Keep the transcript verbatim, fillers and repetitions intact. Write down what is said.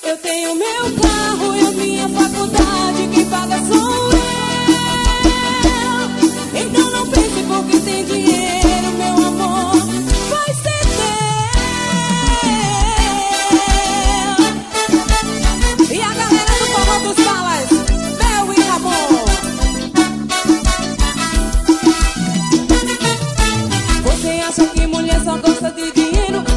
Eu tenho meu carro e a minha faculdade, quem paga sou eu. Então não pense porque tem dinheiro, meu amor, vai ser teu. E a galera do Forró dos Balas, Bel e Ramon. Você acha que mulher só gosta de dinheiro?